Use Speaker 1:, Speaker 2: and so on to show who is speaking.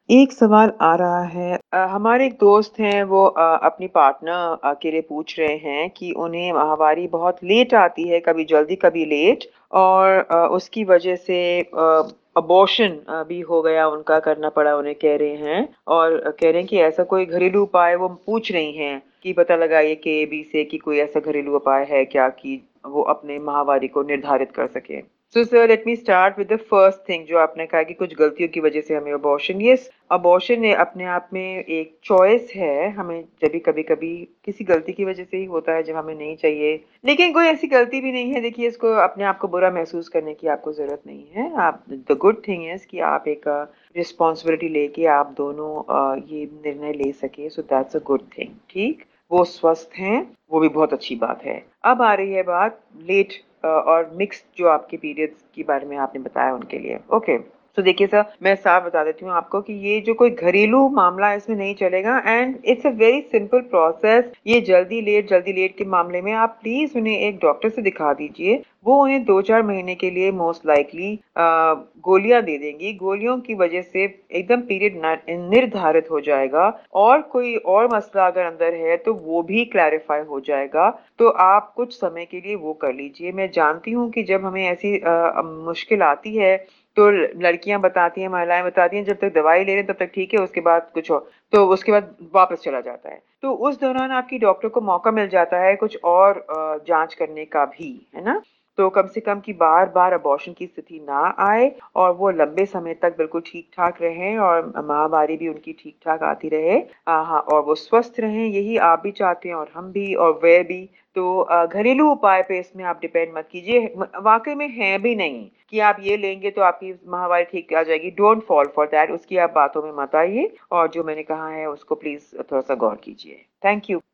Speaker 1: एक सवाल आ रहा है। हमारे एक दोस्त हैं, वो अपनी पार्टनर के लिए पूछ रहे हैं कि उन्हें माहवारी बहुत लेट आती है, कभी जल्दी कभी लेट, और उसकी वजह से अबॉर्शन भी हो गया, उनका करना पड़ा उन्हें, कह रहे हैं। और कह रहे हैं कि ऐसा कोई घरेलू उपाय वो पूछ रही हैं कि पता लगाइए के बी से कि कोई ऐसा घरेलू उपाय है क्या कि वो अपने माहवारी को निर्धारित कर सके। So sir, let me start with the first thing, जो आपने कहा कि कुछ गलतियों की वजह से हमें अबॉर्शन। यस, अबॉर्शन अपने आप में एक चॉइस है। हमें जब भी कभी कभी किसी गलती की वजह से ही होता है जब हमें नहीं चाहिए, लेकिन कोई ऐसी गलती भी नहीं है। देखिए, इसको अपने आप को बुरा महसूस करने की आपको जरूरत नहीं है। आप, द गुड थिंग इज कि आप एक रिस्पॉन्सिबिलिटी लेके आप दोनों ये निर्णय ले सके, so that's a good thing. ठीक, वो स्वस्थ हैं, वो भी बहुत अच्छी बात है। अब आ रही है बात लेट और मिक्स्ड जो आपके पीरियड्स के बारे में आपने बताया उनके लिए। ओके, तो देखिए सर, मैं साफ बता देती हूँ आपको कि ये जो कोई घरेलू मामला है इसमें नहीं चलेगा, and it's a very simple process. ये जल्दी लेट के मामले में आप प्लीज उन्हें एक डॉक्टर से दिखा दीजिए। वो उन्हें 2-4 महीने के लिए मोस्ट लाइकली गोलियां दे देंगी। गोलियों की वजह से एकदम पीरियड निर्धारित हो जाएगा, और कोई और मसला अगर अंदर है तो वो भी क्लैरिफाई हो जाएगा। तो आप कुछ समय के लिए वो कर लीजिए। मैं जानती हूँ कि जब हमें ऐसी मुश्किल आती है तो लड़कियां बताती हैं, महिलाएं बताती हैं, जब तक दवाई ले रहे हैं तब तक ठीक है, उसके बाद कुछ और, तो उसके बाद वापस चला जाता है। तो उस दौरान आपकी डॉक्टर को मौका मिल जाता है कुछ और जांच करने का भी, है ना। तो कम से कम कि बार बार अबॉर्शन की स्थिति ना आए, और वो लंबे समय तक बिल्कुल ठीक ठाक रहें, और माहवारी भी उनकी ठीक ठाक आती रहे। हाँ, और वो स्वस्थ रहें, यही आप भी चाहते हैं और हम भी और वह भी। तो घरेलू उपाय पे इसमें आप डिपेंड मत कीजिए। वाकई में है भी नहीं कि आप ये लेंगे तो आपकी माहवारी ठीक आ जाएगी। डोंट फॉल फॉर दैट, उसकी आप बातों में मत आइए, और जो मैंने कहा है उसको प्लीज थोड़ा सा गौर कीजिए। Thank you.